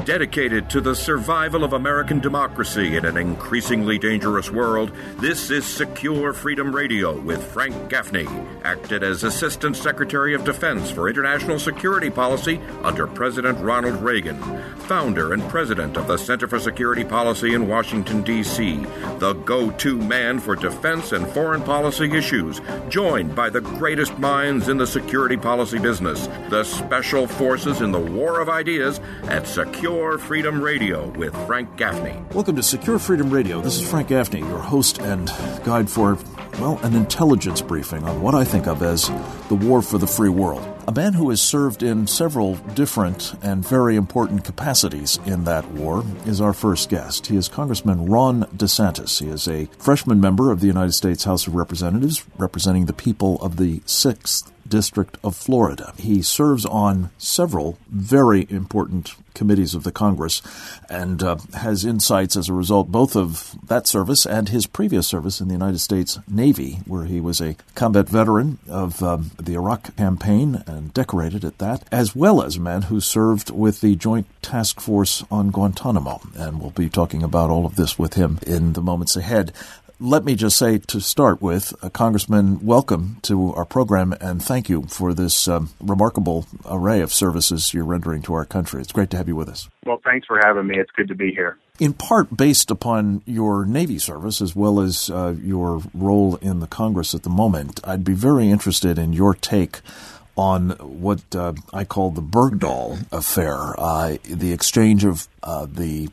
Dedicated to the survival of American democracy in an increasingly dangerous world, this is Secure Freedom Radio with Frank Gaffney, acted as Assistant Secretary of Defense for International Security Policy under President Ronald Reagan, founder and president of the Center for Security Policy in Washington, D.C., the go-to man for defense and foreign policy issues, joined by the greatest minds in the security policy business, the special forces in the war of ideas at Secure Freedom Radio with Frank Gaffney. Welcome to Secure Freedom Radio. This is Frank Gaffney, your host and guide for, an intelligence briefing on what I think of as the war for the free world. A man who has served in several different and very important capacities in that war is our first guest. He is Congressman Ron DeSantis. He is a freshman member of the United States House of Representatives, representing the people of the 6th District of Florida. He serves on several very important committees of the Congress and has insights as a result both of that service and his previous service in the United States Navy, where he was a combat veteran of the Iraq campaign and decorated at that, as well as a man who served with the Joint Task Force on Guantanamo. And we'll be talking about all of this with him in the moments ahead. Let me just say to start with, Congressman, welcome to our program, and thank you for this remarkable array of services you're rendering to our country. It's great to have you with us. Well, thanks for having me. It's good to be here. In part based upon your Navy service, as well as your role in the Congress at the moment, I'd be very interested in your take on what I call the Bergdahl affair, the exchange of the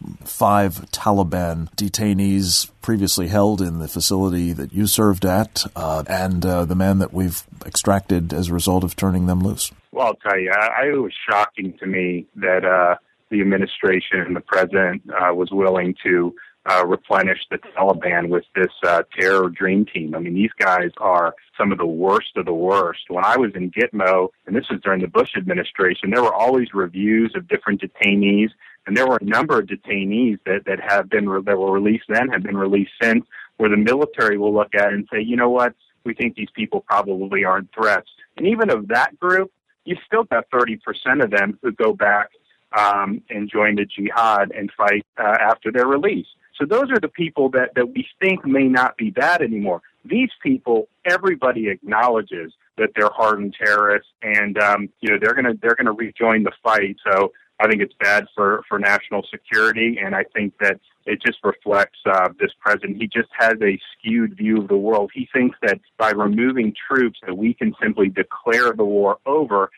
5 Taliban detainees previously held in the facility that you served at, and the man that we've extracted as a result of turning them loose. Well, I'll tell you, it was shocking to me that the administration and the president was willing to replenish the Taliban with this terror dream team. I mean, these guys are some of the worst of the worst. When I was in Gitmo, and this was during the Bush administration, there were always reviews of different detainees, and there were a number of detainees that were released then, have been released since, where the military will look at it and say, you know what, we think these people probably aren't threats. And even of that group, you still got 30% of them who go back and join the jihad and fight after their release. So those are the people that we think may not be bad anymore. These people, everybody acknowledges that they're hardened terrorists, and they're gonna rejoin the fight. So I think it's bad for national security, and I think that it just reflects this president. He just has a skewed view of the world. He thinks that by removing troops that we can simply declare the war over.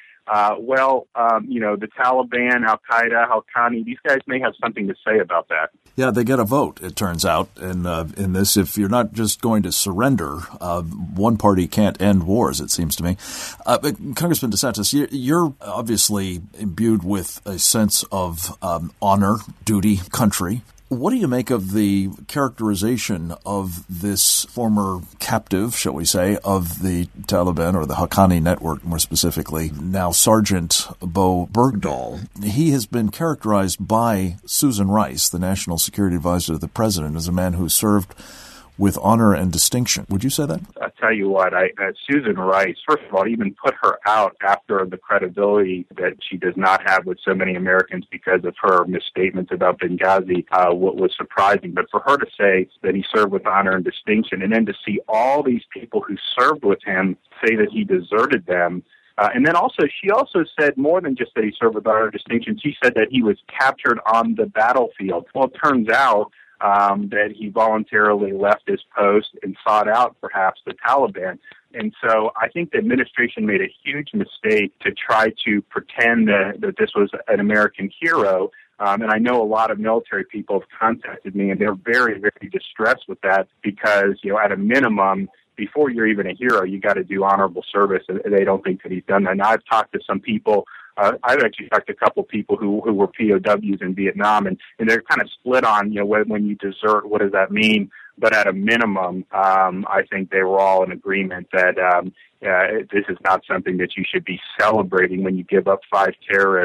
The Taliban, Al-Qaeda, Haqqani, these guys may have something to say about that. Yeah, they get a vote, it turns out, in this. If you're not just going to surrender, one party can't end wars, it seems to me. Congressman DeSantis, you're obviously imbued with a sense of honor, duty, country. What do you make of the characterization of this former captive, shall we say, of the Taliban or the Haqqani network, more specifically, now Sergeant Bo Bergdahl? He has been characterized by Susan Rice, the National Security Advisor to the President, as a man who served with honor and distinction. Would you say that? I'll tell you what, Susan Rice, first of all, even put her out after the credibility that she does not have with so many Americans because of her misstatements about Benghazi, what was surprising. But for her to say that he served with honor and distinction, and then to see all these people who served with him say that he deserted them, and then she also said more than just that he served with honor and distinction. She said that he was captured on the battlefield. Well, it turns out that he voluntarily left his post and sought out perhaps the Taliban. And so I think the administration made a huge mistake to try to pretend that this was an American hero. And I know a lot of military people have contacted me, and they're very, very distressed with that because, at a minimum, before you're even a hero, you got to do honorable service, and they don't think that he's done that. And I've talked to some people. I've actually talked to a couple people who were POWs in Vietnam, and they're kind of split on, when you desert, what does that mean? But at a minimum, I think they were all in agreement that this is not something that you should be celebrating when you give up 5 terrorists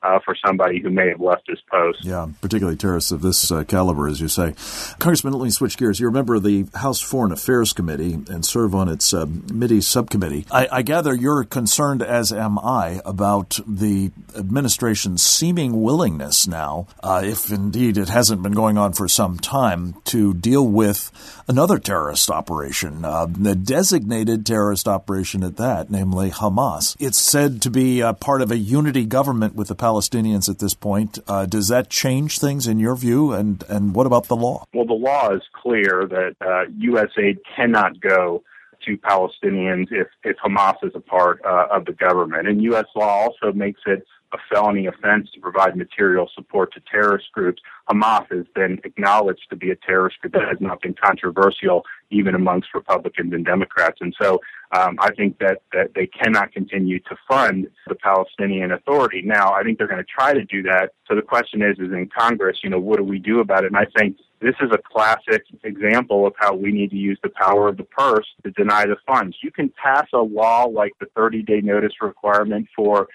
for somebody who may have left his post. Yeah, particularly terrorists of this caliber, as you say. Congressman, let me switch gears. You're a member of the House Foreign Affairs Committee and serve on its MITI subcommittee. I gather you're concerned, as am I, about the administration's seeming willingness now, if indeed it hasn't been going on for some time, to deal with another terrorist operation, the designated terrorist operation at that, namely Hamas. It's said to be part of a unity government with the Palestinians at this point. Does that change things in your view? And what about the law? Well, the law is clear that U.S. aid cannot go to Palestinians if Hamas is a part of the government. And U.S. law also makes it a felony offense to provide material support to terrorist groups. Hamas has been acknowledged to be a terrorist group that has not been controversial even amongst Republicans and Democrats. And so I think that they cannot continue to fund the Palestinian Authority. Now, I think they're going to try to do that. So the question is in Congress, what do we do about it? And I think this is a classic example of how we need to use the power of the purse to deny the funds. You can pass a law like the 30-day notice requirement for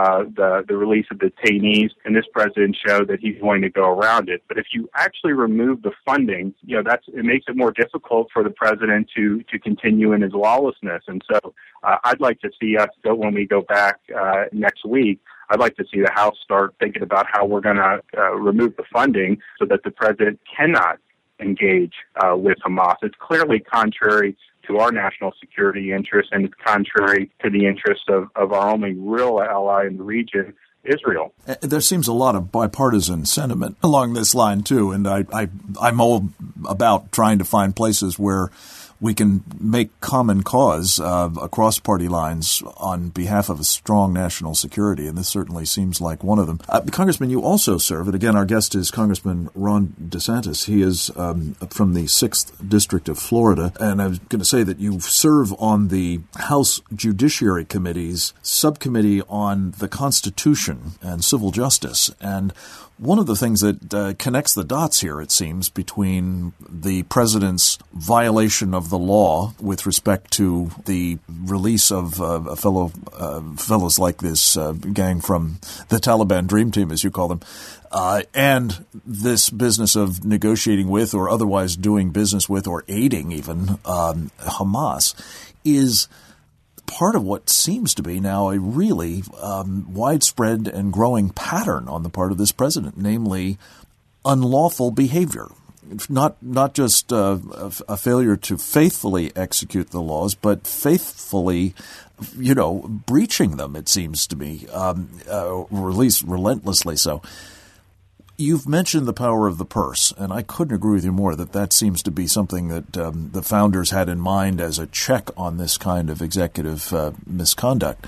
the release of detainees, and this president showed that he's going to go around it. But if you actually remove the funding, it makes it more difficult for the president to continue in his lawlessness. And so I'd like to see us, when we go back next week, I'd like to see the House start thinking about how we're going to remove the funding so that the president cannot engage with Hamas. It's clearly contrary to our national security interests, and it's contrary to the interests of our only real ally in the region, Israel. There seems a lot of bipartisan sentiment along this line, too, and I'm all about trying to find places where we can make common cause across party lines on behalf of a strong national security, and this certainly seems like one of them. Congressman, you also serve, and again, our guest is Congressman Ron DeSantis. He is from the 6th District of Florida, and I was going to say that you serve on the House Judiciary Committee's subcommittee on the Constitution and Civil Justice, and one of the things that connects the dots here, it seems, between the president's violation of the law with respect to the release of fellows like this gang from the Taliban Dream Team, as you call them, and this business of negotiating with or otherwise doing business with or aiding even Hamas is part of what seems to be now a really widespread and growing pattern on the part of this president, namely unlawful behavior. Not just a failure to faithfully execute the laws, but faithfully, breaching them, it seems to me, or at least relentlessly so. You've mentioned the power of the purse, and I couldn't agree with you more that seems to be something that the founders had in mind as a check on this kind of executive misconduct.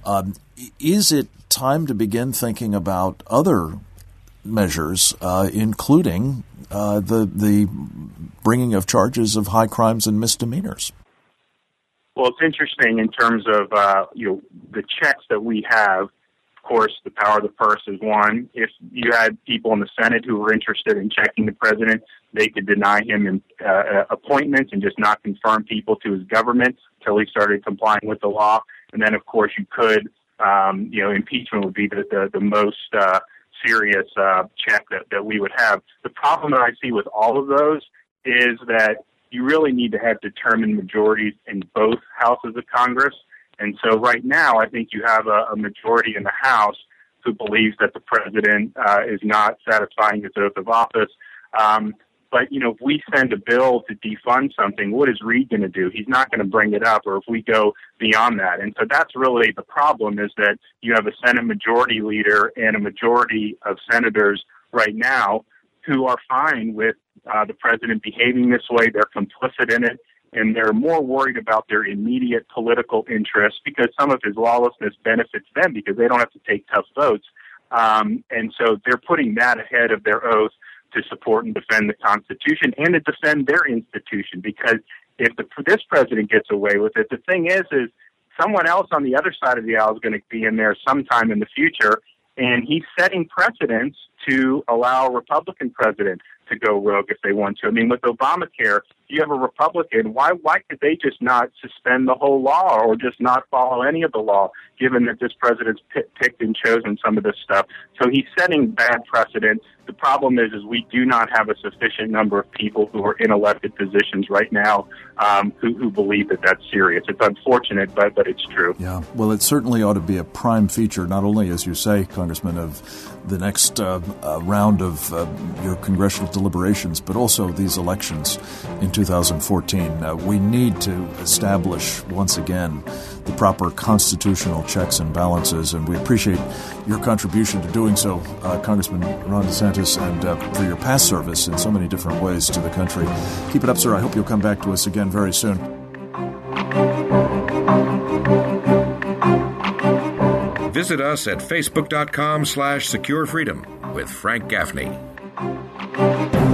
Is it time to begin thinking about other measures, including the bringing of charges of high crimes and misdemeanors? Well, it's interesting in terms of the checks that we have. Of course, the power of the purse is one. If you had people in the Senate who were interested in checking the president, they could deny him appointments and just not confirm people to his government until he started complying with the law. And then, of course, you could, impeachment would be the most serious check that we would have. The problem that I see with all of those is that you really need to have determined majorities in both houses of Congress. And so right now, I think you have a majority in the House who believes that the president is not satisfying his oath of office. But, if we send a bill to defund something, what is Reid going to do? He's not going to bring it up, or if we go beyond that. And so that's really the problem, is that you have a Senate majority leader and a majority of senators right now who are fine with the president behaving this way. They're complicit in it. And they're more worried about their immediate political interests because some of his lawlessness benefits them because they don't have to take tough votes. And so they're putting that ahead of their oath to support and defend the Constitution and to defend their institution. Because if this president gets away with it, the thing is someone else on the other side of the aisle is going to be in there sometime in the future. And he's setting precedents to allow a Republican president to go rogue if they want to. I mean, with Obamacare, you have a Republican, why could they just not suspend the whole law or just not follow any of the law, given that this president's picked and chosen some of this stuff? So he's setting bad precedent. The problem is we do not have a sufficient number of people who are in elected positions right now who believe that that's serious. It's unfortunate, but it's true. Yeah, well, it certainly ought to be a prime feature, not only, as you say, Congressman, of the next round of your congressional deliberations, but also these elections in 2014. We need to establish, once again, the proper constitutional checks and balances, and we appreciate your contribution to doing so, Congressman Ron DeSantis, and for your past service in so many different ways to the country. Keep it up, sir. I hope you'll come back to us again very soon. Visit us at facebook.com/securefreedom with Frank Gaffney.